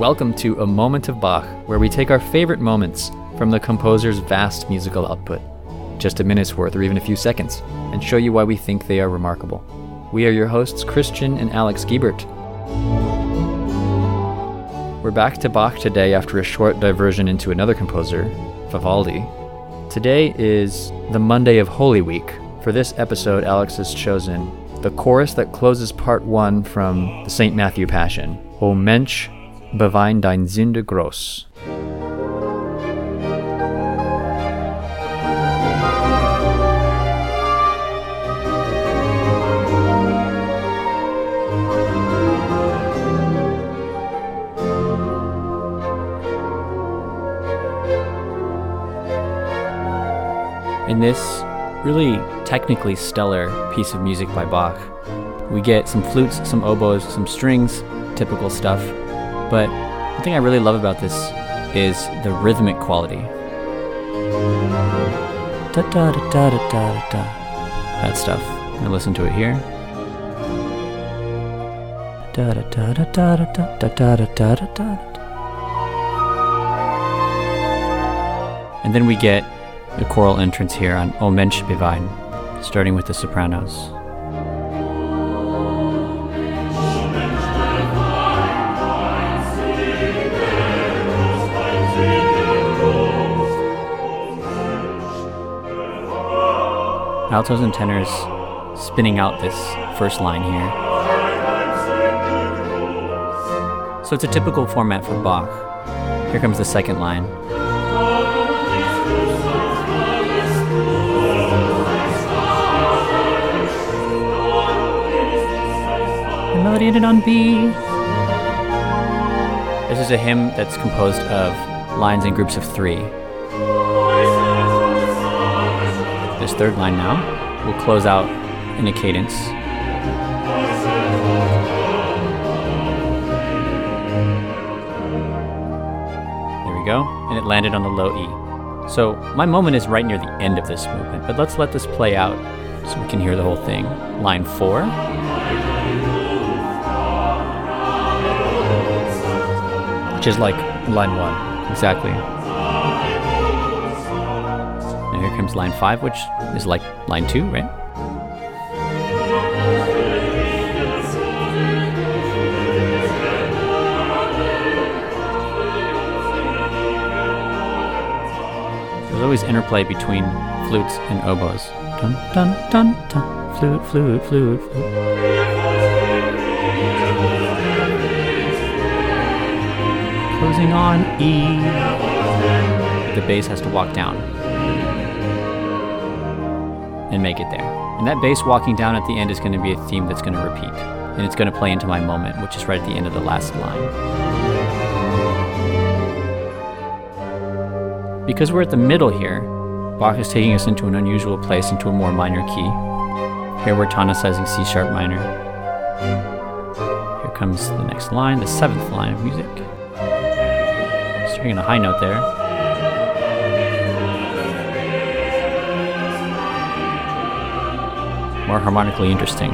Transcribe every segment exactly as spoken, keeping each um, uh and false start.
Welcome to A Moment of Bach, where we take our favorite moments from the composer's vast musical output, just a minute's worth or even a few seconds, and show you why we think they are remarkable. We are your hosts, Christian and Alex Giebert. We're back to Bach today after a short diversion into another composer, Vivaldi. Today is the Monday of Holy Week. For this episode, Alex has chosen the chorus that closes part one from the Saint Matthew Passion, O Mensch, bewein dein Sünde groß. In this really technically stellar piece of music by Bach, we get some flutes, some oboes, some strings, typical stuff, but the thing I really love about this is the rhythmic quality. Da da da da da da da. That stuff. I'm gonna listen to it here. Da da da da da da da da da da da. And then we get the choral entrance here on O Mensch bewein, starting with the sopranos. Altos and tenors spinning out this first line here. So it's a typical format for Bach. Here comes the second line. The melody ended on B. This is a hymn that's composed of lines in groups of three. This third line now will close out in a cadence. There we go, and it landed on the low E. So my moment is right near the end of this movement, but let's let this play out so we can hear the whole thing. Line four. Which is like line one, exactly. And here comes line five, which is like line two, right? There's always interplay between flutes and oboes. Dun dun dun dun. Flute, flute, flute, flute. Closing on E. The bass has to walk down and make it there. And that bass walking down at the end is going to be a theme that's going to repeat. And it's going to play into my moment, which is right at the end of the last line. Because we're at the middle here, Bach is taking us into an unusual place, into a more minor key. Here we're tonicizing C sharp minor. Here comes the next line, the seventh line of music. Starting on a high note there. More harmonically interesting.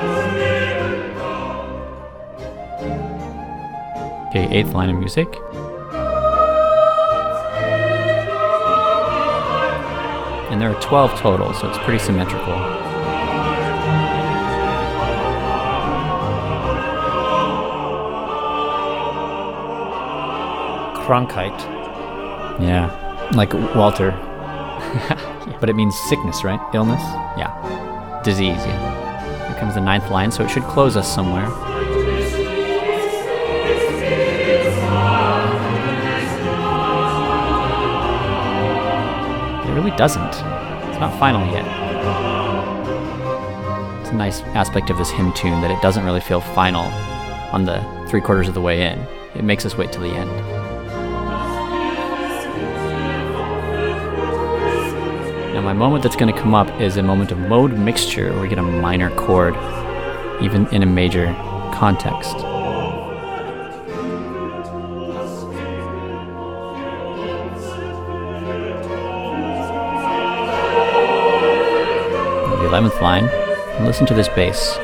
Okay, eighth line of music. And there are twelve total, so it's pretty symmetrical. Krankheit. Yeah, like Walter. But it means sickness, right? Illness? Yeah. Disease, yeah. Here comes the ninth line, so it should close us somewhere. It really doesn't. It's not final yet. It's a nice aspect of this hymn tune that it doesn't really feel final on the three quarters of the way in. It makes us wait till the end. Now my moment that's going to come up is a moment of mode mixture where we get a minor chord, even in a major context. The eleventh line, and listen to this bass.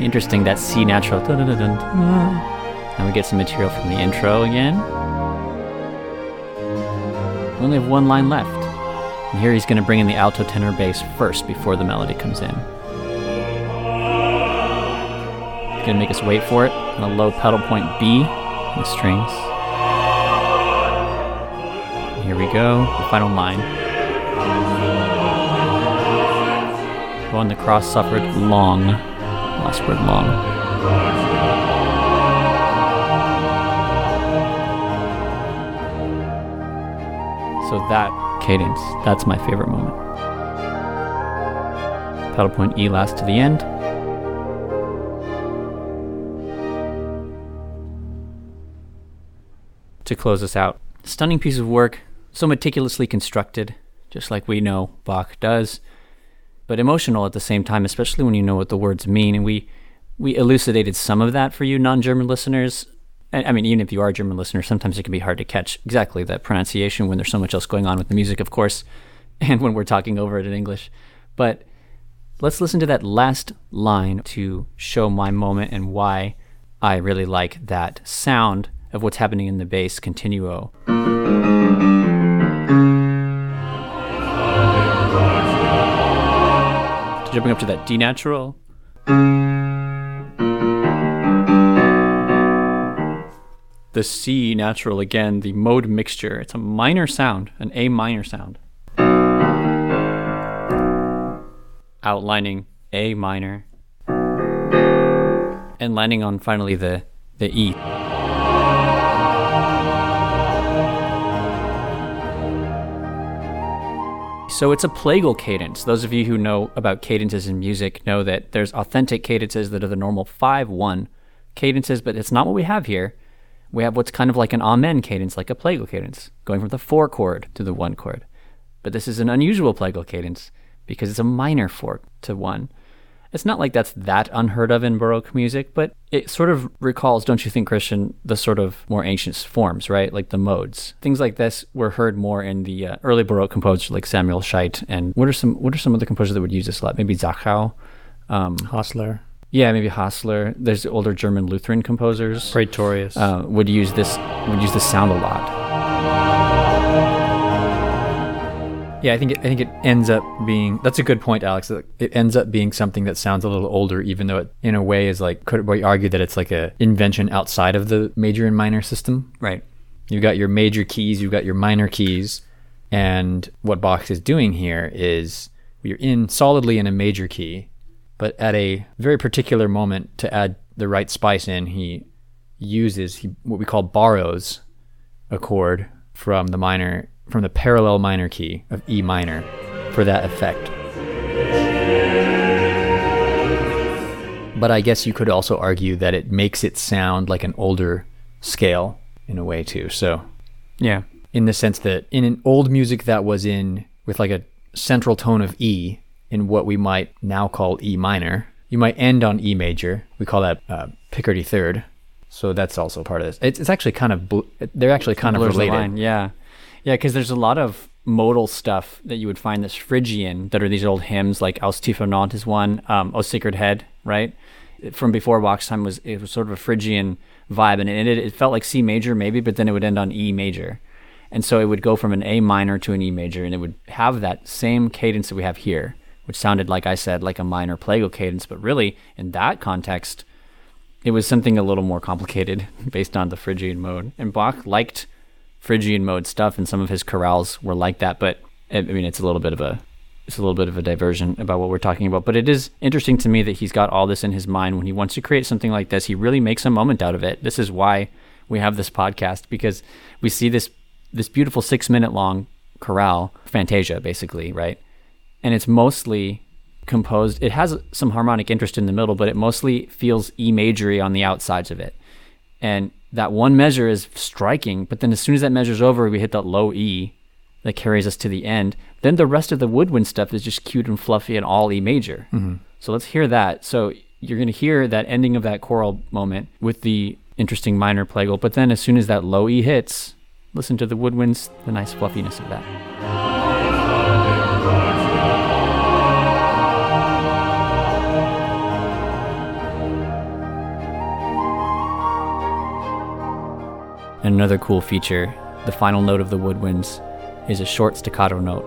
interesting, that C natural. And we get some material from the intro again. We only have one line left. And here he's going to bring in the alto tenor bass first before the melody comes in. He's going to make us wait for it on a low pedal point B in the strings. And here we go, the final line. Well, and the cross suffered long. Last word, long. So that cadence, that's my favorite moment. Pedal point E last to the end. To close us out. Stunning piece of work, so meticulously constructed, just like we know Bach does, but emotional at the same time, especially when you know what the words mean. And we we elucidated some of that for you non-German listeners. I mean, even if you are a German listener, sometimes it can be hard to catch exactly that pronunciation when there's so much else going on with the music, of course, and when we're talking over it in English. But let's listen to that last line to show my moment and why I really like that sound of what's happening in the bass continuo. Jumping up to that D natural. The C natural again, the mode mixture. It's a minor sound, an A minor sound. Outlining A minor. And landing on finally the, the E. So it's a plagal cadence. Those of you who know about cadences in music know that there's authentic cadences that are the normal five one cadences, but it's not what we have here. We have what's kind of like an amen cadence, like a plagal cadence, going from the four chord to the one chord. But this is an unusual plagal cadence because it's a minor four to one. It's not like that's that unheard of in Baroque music, but it sort of recalls, don't you think, Christian, the sort of more ancient forms, right? Like the modes. Things like this were heard more in the uh, early Baroque composers like Samuel Scheidt. And what are some what are some other composers that would use this a lot? Maybe Zachau? Um, Hassler. Yeah, maybe Hassler. There's older German Lutheran composers. Praetorius. Uh, would use this would use this sound a lot. Yeah, I think it, I think it ends up being, that's a good point, Alex. It ends up being something that sounds a little older, even though it, in a way, is like, could we argue that it's like a invention outside of the major and minor system? Right. You've got your major keys, you've got your minor keys, and what Bach is doing here is you're in solidly in a major key, but at a very particular moment to add the right spice in, he uses he, what we call borrows a chord from the minor from the parallel minor key of E minor for that effect. But I guess you could also argue that it makes it sound like an older scale in a way too. So yeah, in the sense that in an old music that was in with like a central tone of E in what we might now call E minor, you might end on E major. We call that uh, Picardy third. So that's also part of this. It's, it's actually kind of, bl- they're actually kind of related. Line. Yeah. Yeah, because there's a lot of modal stuff that you would find that's Phrygian, that are these old hymns, like Aus tiefer Not is one, um, O Sacred Head, right? From before Bach's time, was it was sort of a Phrygian vibe, and it, it felt like C major maybe, but then it would end on E major. And so it would go from an A minor to an E major, and it would have that same cadence that we have here, which sounded, like I said, like a minor plagal cadence, but really, in that context, it was something a little more complicated based on the Phrygian mode. And Bach liked Phrygian mode stuff, and some of his chorales were like that, but I mean, it's a little bit of a it's a little bit of a diversion about what we're talking about. But it is interesting to me that he's got all this in his mind when he wants to create something like this. He really makes a moment out of it. This is why we have this podcast, because we see this this beautiful six minute long chorale, Fantasia, basically, right? And it's mostly composed. It has some harmonic interest in the middle, but it mostly feels E majory on the outsides of it. And that one measure is striking, but then as soon as that measure's over, we hit that low E that carries us to the end. Then the rest of the woodwind stuff is just cute and fluffy and all E major. Mm-hmm. So let's hear that. So you're going to hear that ending of that choral moment with the interesting minor plagal, but then as soon as that low E hits, listen to the woodwinds, the nice fluffiness of that. And another cool feature, the final note of the woodwinds is a short staccato note.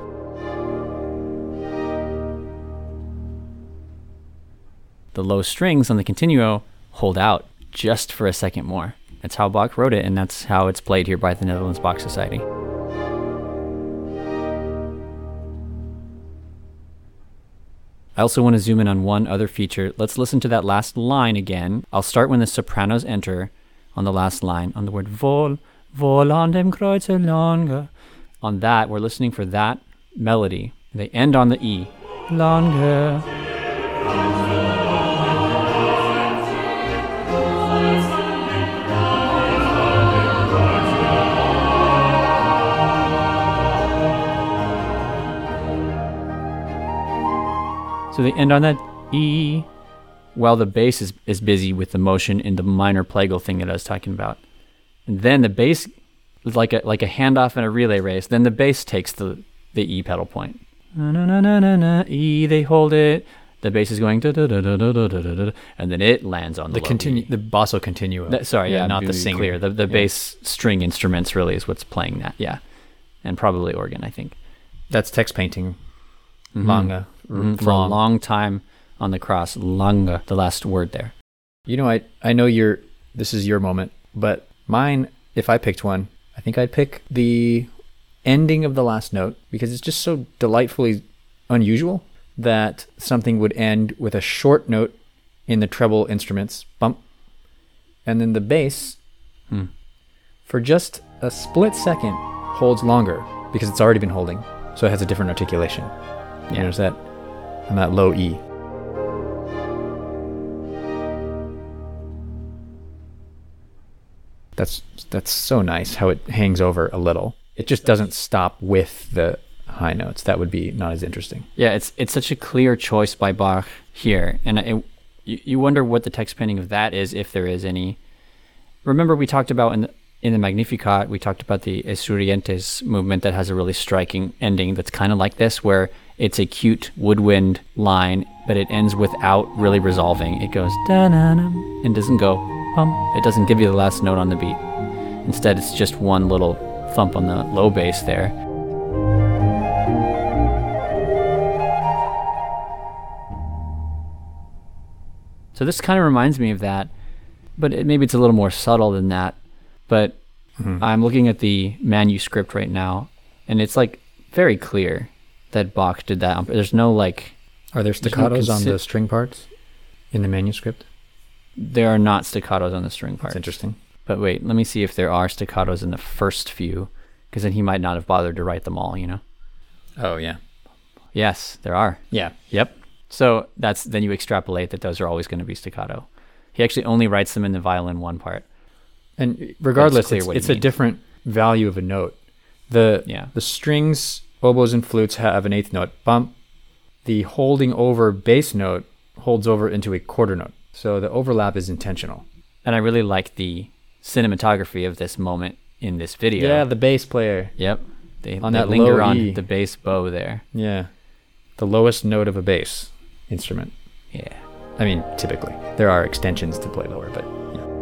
The low strings on the continuo hold out just for a second more. That's how Bach wrote it, and that's how it's played here by the Netherlands Bach Society. I also want to zoom in on one other feature. Let's listen to that last line again. I'll start when the sopranos enter on the last line, on the word vol, vol an dem Kreuze lange. On that, we're listening for that melody. They end on the E. Lange. So they end on that E, while the bass is, is busy with the motion in the minor plagal thing that I was talking about. And then the bass is like a like a handoff in a relay race. Then the bass takes the, the E pedal point. Na, na, na, na, na, na, E, they hold it. The bass is going, da, da, da, da, da, da, da, da, and then it lands on the, the continu- the basso continuo. The, sorry, yeah, yeah not the singer. Clear. The the yeah. bass string instruments really is what's playing that, yeah. And probably organ, I think. That's text painting. Mm-hmm. Lange. Mm-hmm. For long. a long time on the cross. Lange, the last word there. You know, I, I know you're, this is your moment, but mine, if I picked one, I think I'd pick the ending of the last note, because it's just so delightfully unusual that something would end with a short note in the treble instruments, bump, and then the bass, hmm. for just a split second, holds longer because it's already been holding, so it has a different articulation. You notice that? And that low E. That's that's so nice how it hangs over a little. It just doesn't stop with the high notes. That would be not as interesting. Yeah, it's it's such a clear choice by Bach here, and it, you, you wonder what the text painting of that is, if there is any. Remember, we talked about in the, in the Magnificat, we talked about the Estudiantes movement that has a really striking ending that's kind of like this, where it's a cute woodwind line, but it ends without really resolving. It goes da-na-na, and doesn't go bum. It doesn't give you the last note on the beat. Instead, it's just one little thump on the low bass there. So this kind of reminds me of that, but it, maybe it's a little more subtle than that. But mm-hmm. I'm looking at the manuscript right now, and it's like very clear that Bach did that. There's no like... Are there staccatos no consi- on the string parts in the manuscript? There are not staccatos on the string parts. That's interesting. But wait, let me see if there are staccatos in the first few, because then he might not have bothered to write them all, you know? Oh, yeah. Yes, there are. Yeah. Yep. So that's then you extrapolate that those are always going to be staccato. He actually only writes them in the violin one part. And regardless, it's, it's a different value of a note. The yeah. the strings, oboes and flutes have an eighth note, bump. The holding over bass note holds over into a quarter note. So the overlap is intentional. And I really like the cinematography of this moment in this video. Yeah, the bass player. Yep. They, on they that linger low on E. the bass bow there. Yeah. The lowest note of a bass instrument. Yeah. I mean, typically. There are extensions to play lower, but...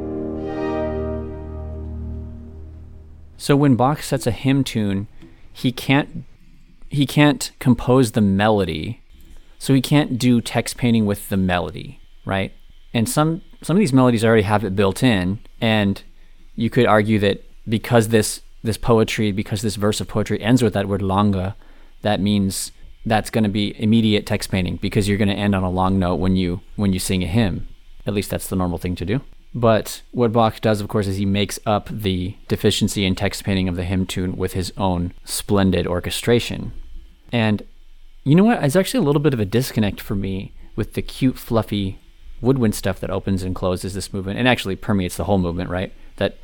So when Bach sets a hymn tune, he can't he can't compose the melody, so he can't do text painting with the melody, right? And some some of these melodies already have it built in, and you could argue that because this this poetry, because this verse of poetry ends with that word lange, that means that's going to be immediate text painting, because you're going to end on a long note when you when you sing a hymn. At least that's the normal thing to do. But what Bach does, of course, is he makes up the deficiency in text painting of the hymn tune with his own splendid orchestration. And you know what? It's actually a little bit of a disconnect for me with the cute, fluffy woodwind stuff that opens and closes this movement, and actually permeates the whole movement, right? That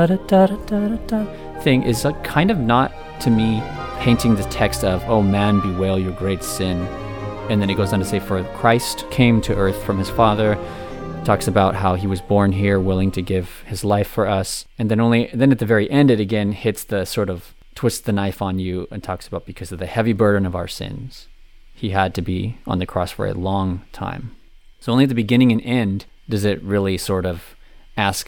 thing is like kind of not, to me, painting the text of, oh man, bewail your great sin. And then it goes on to say, for Christ came to earth from his Father, talks about how he was born here, willing to give his life for us. And then only then at the very end, it again hits the sort of twists the knife on you and talks about, because of the heavy burden of our sins, he had to be on the cross for a long time. So only at the beginning and end does it really sort of ask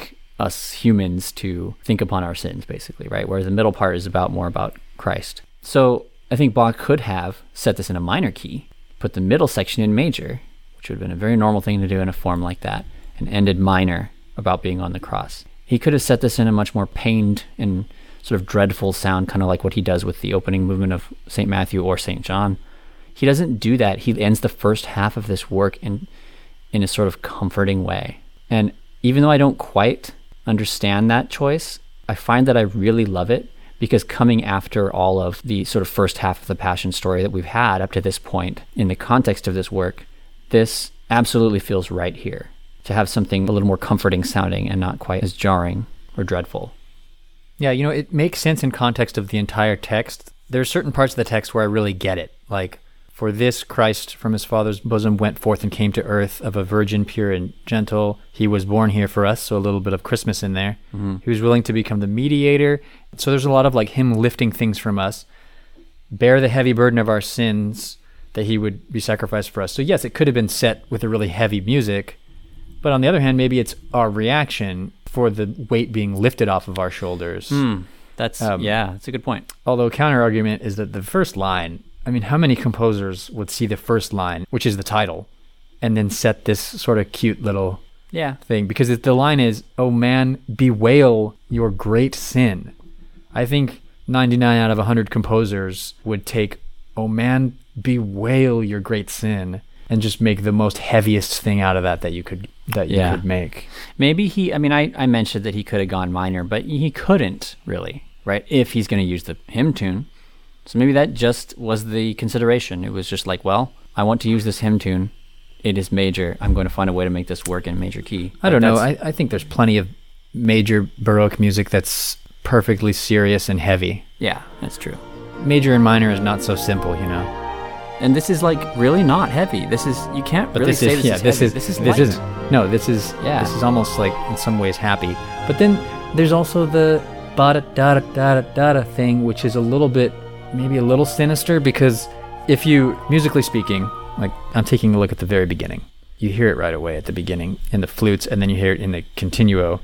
us humans to think upon our sins, basically, right? Whereas the middle part is about more about Christ. So I think Bach could have set this in a minor key, put the middle section in major, which would have been a very normal thing to do in a form like that, and ended minor about being on the cross. He could have set this in a much more pained and sort of dreadful sound, kind of like what he does with the opening movement of Saint Matthew or Saint John. He doesn't do that. He ends the first half of this work in in a sort of comforting way. And even though I don't quite understand that choice, I find that I really love it, because coming after all of the sort of first half of the Passion story that we've had up to this point in the context of this work, this absolutely feels right here, to have something a little more comforting sounding and not quite as jarring or dreadful. Yeah, you know, it makes sense in context of the entire text. There are certain parts of the text where I really get it. Like, for this Christ from his Father's bosom went forth and came to earth of a virgin pure and gentle. He was born here for us, so a little bit of Christmas in there. Mm-hmm. He was willing to become the mediator. So there's a lot of like him lifting things from us, bear the heavy burden of our sins, that he would be sacrificed for us. So yes, it could have been set with a really heavy music, but on the other hand, maybe it's our reaction for the weight being lifted off of our shoulders. Mm, that's, um, yeah, that's a good point. Although counter argument is that the first line, I mean, how many composers would see the first line, which is the title, and then set this sort of cute little yeah. thing? Because if the line is, "Oh man, bewail your great sin," I think ninety-nine out of one hundred composers would take, "Oh man, bewail your great sin," and just make the most heaviest thing out of that that you could that you yeah. could make. Maybe he, I mean, I, I mentioned that he could have gone minor, but he couldn't really, right? If he's going to use the hymn tune. So maybe that just was the consideration. It was just like, well, I want to use this hymn tune. It is major. I'm going to find a way to make this work in major key. I don't know. I, I think there's plenty of major Baroque music that's perfectly serious and heavy. Yeah, that's true. Major and minor is not so simple, you know. And this is like really not heavy. This is, you can't but really this say is, this yeah, is this heavy. is This is this light. isn't. No, this is Yeah. this is almost like in some ways happy. But then there's also the ba da da da da da da thing, which is a little bit, maybe a little sinister, because if you, musically speaking, like I'm taking a look at the very beginning, you hear it right away at the beginning in the flutes, and then you hear it in the continuo.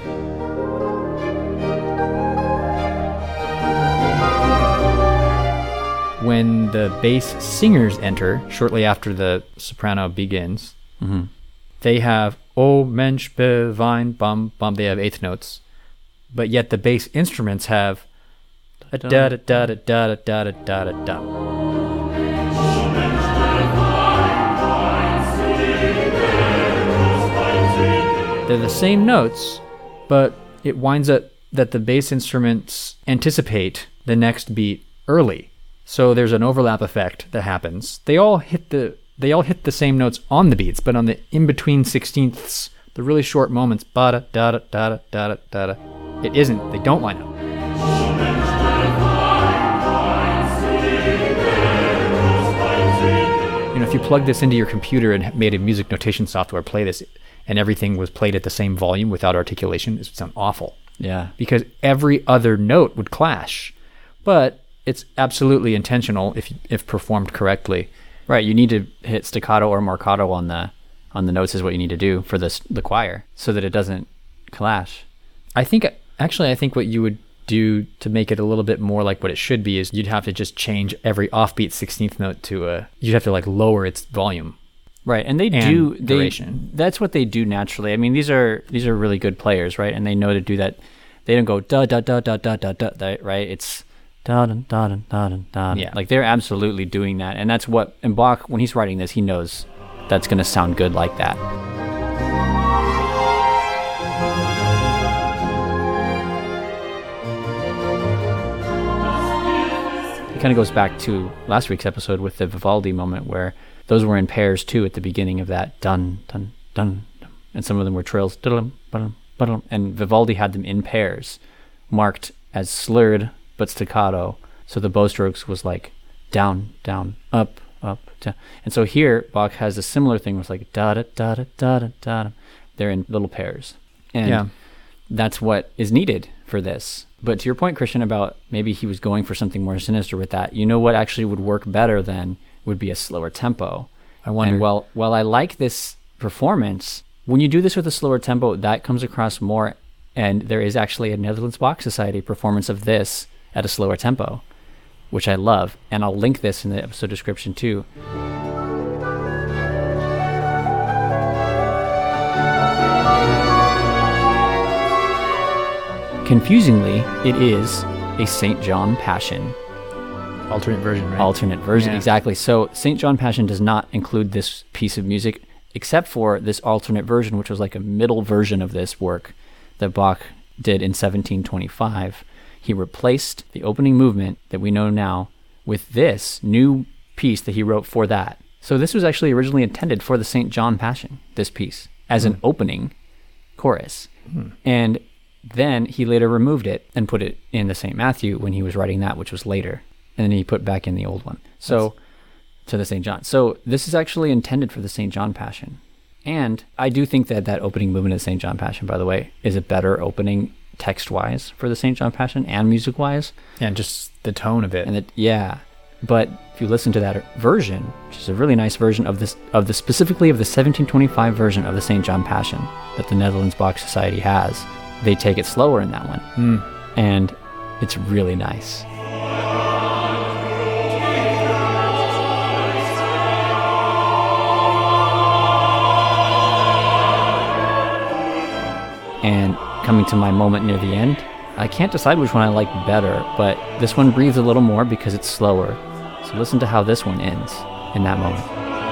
When the bass singers enter, shortly after the soprano begins, Mm-hmm. they have O Mensch beweint, bum, bum, they have eighth notes, but yet the bass instruments have a da da da da da da da da da da. They're the same notes, but it winds up that the bass instruments anticipate the next beat early. So there's an overlap effect that happens. They all hit the they all hit the same notes on the beats, but on the in-between sixteenths, the really short moments, ba da da da da da da da da, it isn't. They don't line up. You know, if you plug this into your computer and made a music notation software play this, and everything was played at the same volume without articulation, it would sound awful. Yeah. Because every other note would clash. But it's absolutely intentional if if performed correctly. Right. You need to hit staccato or marcato on the on the notes is what you need to do for this the choir so that it doesn't clash. I think actually I think what you would do to make it a little bit more like what it should be is you'd have to just change every offbeat sixteenth note to a you'd have to like lower its volume. Right. And they and do they duration. That's what they do naturally. I mean, these are these are really good players, right? And they know to do that. They don't go da da da da da da da, right? It's da da da da da da. Yeah. Like they're absolutely doing that. And that's what, and Bach, when he's writing this, he knows that's going to sound good like that. It kind of goes back to last week's episode with the Vivaldi moment where those were in pairs too at the beginning of that dun dun dun, dun. And some of them were trills, dun, dun, dun, and Vivaldi had them in pairs, marked as slurred but staccato. So the bow strokes was like down, down, up, up, down. And so here Bach has a similar thing where it's like da da da da da da da. They're in little pairs, and Yeah. that's what is needed for this. But to your point, Christian, about maybe he was going for something more sinister with that. You know what actually would work better then would be a slower tempo. I wonder. And while while I like this performance, when you do this with a slower tempo, that comes across more And there is actually a Netherlands Bach Society performance of this at a slower tempo, which I love. And I'll link this in the episode description too. Confusingly, it is a Saint John Passion. Alternate version, right? Alternate version, Yeah. exactly. So Saint John Passion does not include this piece of music, except for this alternate version, which was like a middle version of this work that Bach did in seventeen twenty-five. He replaced the opening movement that we know now with this new piece that he wrote for that. So this was actually originally intended for the Saint John Passion, this piece, as an opening chorus. Hmm. And then he later removed it and put it in the Saint Matthew when he was writing that, which was later. And then he put back in the old one. So to the Saint John. So this is actually intended for the Saint John Passion. And I do think that that opening movement of Saint John Passion, by the way, is a better opening text-wise for the Saint John Passion and music-wise. And just the tone of it. And it, yeah. But if you listen to that version, which is a really nice version of this, of the specifically of the seventeen twenty-five version of the Saint John Passion that the Netherlands Bach Society has, they take it slower in that one. Mm. And it's really nice. And coming to my moment near the end, I can't decide which one I like better, but this one breathes a little more because it's slower. So listen to how this one ends in that moment.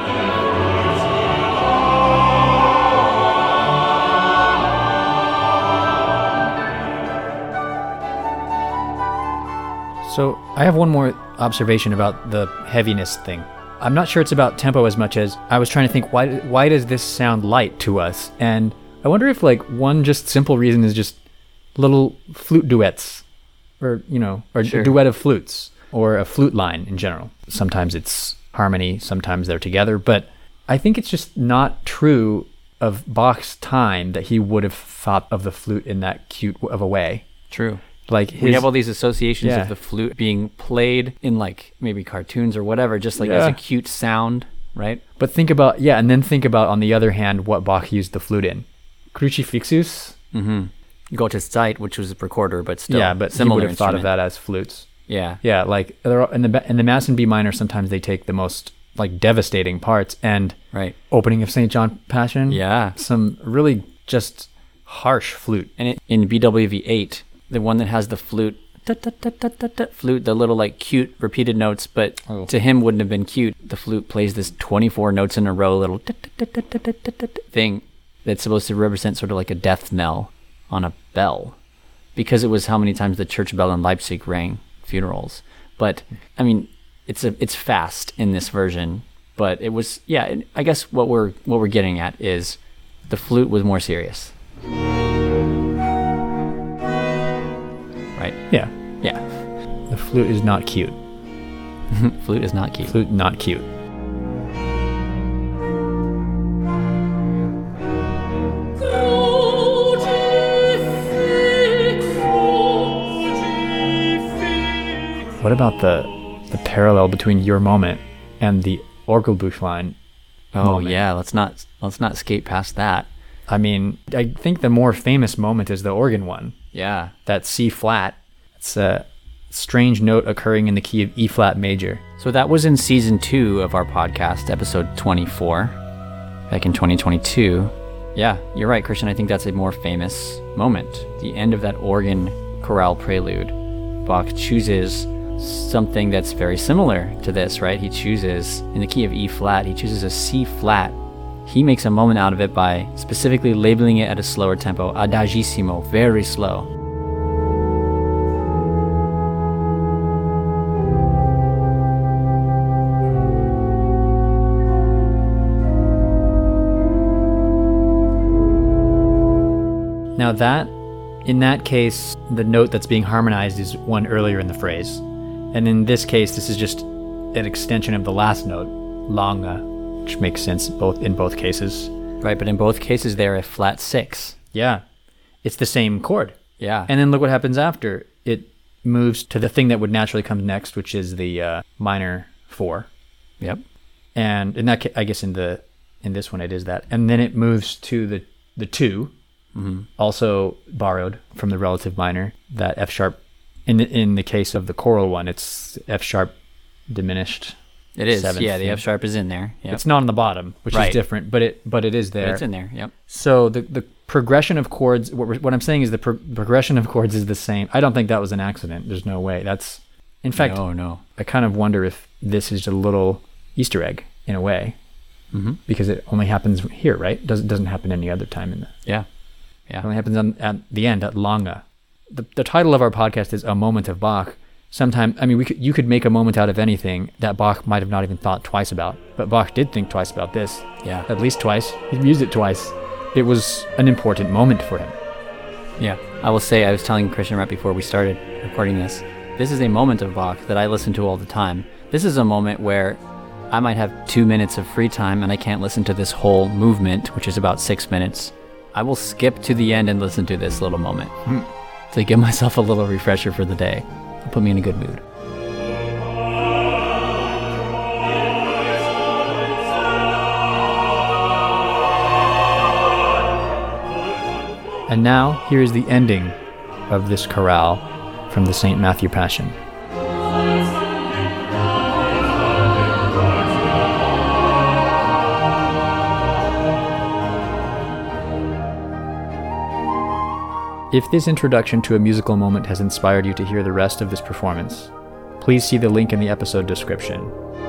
So I have one more observation about the heaviness thing. I'm not sure it's about tempo as much as I was trying to think, why why does this sound light to us? And I wonder if like one just simple reason is just little flute duets, or, you know, or Sure. a duet of flutes, or a flute line in general. Sometimes it's harmony, sometimes they're together, but I think it's just not true of Bach's time that he would have thought of the flute in that cute of a way. True. Like his, We have all these associations Yeah. of the flute being played in like maybe cartoons or whatever, just like as Yeah. a cute sound, right? But think about, yeah, and then think about, on the other hand, what Bach used the flute in. Crucifixus? Mm-hmm. Gottes Zeit, which was a recorder, but still Yeah, but he similar would have thought of instrument. that as flutes. Yeah. Yeah, like they're all- in the ba- in the Mass in B minor, sometimes they take the most like devastating parts, and Right. opening of Saint John Passion. Yeah. Some really just harsh flute. And it, in B W V eight, the one that has the flute, tut, tut, tut, tut, tut, tut, flute, the little like cute repeated notes, but Oh. to him wouldn't have been cute. The flute plays this twenty-four notes in a row, little tut, tut, tut, tut, tut, tut, tut thing that's supposed to represent sort of like a death knell on a bell, because it was how many times the church bell in Leipzig rang funerals. But I mean, it's a it's fast in this version, but it was yeah. it- I guess what we're what we're getting at is the flute was more serious, right? Yeah, Yeah, the flute is not cute. flute is not cute. Flute not cute. What about the the parallel between your moment and the Orgelbuchlein? Oh moment? yeah, let's not let's not skate past that. I mean, I think the more famous moment is the organ one. Yeah, That C flat. It's a strange note occurring in the key of E flat major. so that was in season two of our podcast, episode twenty-four, back in twenty twenty-two. Yeah, you're right, Christian. I think that's a more famous moment. The end of that organ chorale prelude. Bach chooses something that's very similar to this, right? He chooses, in the key of E flat, he chooses a C flat. He makes a moment out of it by specifically labeling it at a slower tempo, adagissimo, very slow. Now that, in that case, the note that's being harmonized is one earlier in the phrase. And in this case, this is just an extension of the last note, lange, which makes sense both in both cases. Right, but in both cases they're a flat six. Yeah, it's the same chord. Yeah. And then look what happens after. It moves to the thing that would naturally come next, which is the uh, minor four. Yep. And in that, ca- I guess in the in this one it is that. And then it moves to the the two, Mm-hmm. also borrowed from the relative minor, that F sharp. In the, in the case of the choral one, it's F sharp diminished. It is, seventh, yeah. The F sharp is in there. Yep. It's not on the bottom, which Right. is different, but it but it is there. But it's in there. Yep. So the the progression of chords. What, we're- what I'm saying is the pro- progression of chords is the same. I don't think that was an accident. There's no way. That's in fact. no, no. I kind of wonder if this is a little Easter egg in a way, Mm-hmm. because it only happens here, right? Doesn't doesn't happen any other time in the. Yeah. It Yeah. only happens on, at the end, at Lange. The, the title of our podcast is A Moment of Bach. Sometime, I mean, we could, you could make a moment out of anything that Bach might have not even thought twice about. But Bach did think twice about this, Yeah. at least twice. He used it twice. It was an important moment for him. Yeah. I will say, I was telling Christian right before we started recording this, this is a moment of Bach that I listen to all the time. This is a moment where I might have two minutes of free time and I can't listen to this whole movement, which is about six minutes. I will skip to the end and listen to this little moment to give myself a little refresher for the day. It'll put me in a good mood. And now, here is the ending of this chorale from the Saint Matthew Passion. If this introduction to a musical moment has inspired you to hear the rest of this performance, please see the link in the episode description.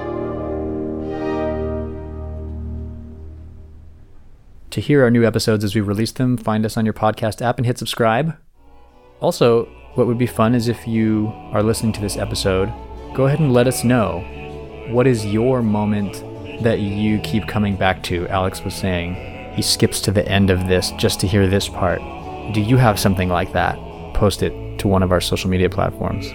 To hear our new episodes as we release them, find us on your podcast app and hit subscribe. Also, what would be fun is if you are listening to this episode, go ahead and let us know, what is your moment that you keep coming back to? Alex was saying he skips to the end of this just to hear this part. Do you have something like that? Post it to one of our social media platforms.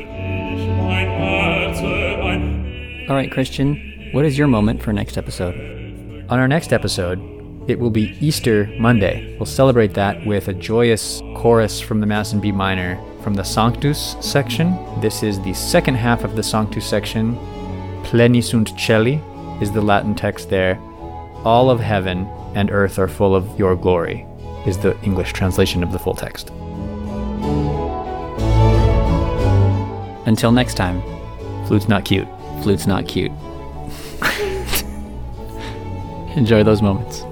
All right, Christian, what is your moment for next episode? On our next episode, it will be Easter Monday. We'll celebrate that with a joyous chorus from the Mass in B minor from the Sanctus section. This is the second half of the Sanctus section. Pleni sunt celi is the Latin text there. All of heaven and earth are full of your glory is the English translation of the full text. Until next time, Flute's not cute. flute's not cute. Enjoy those moments.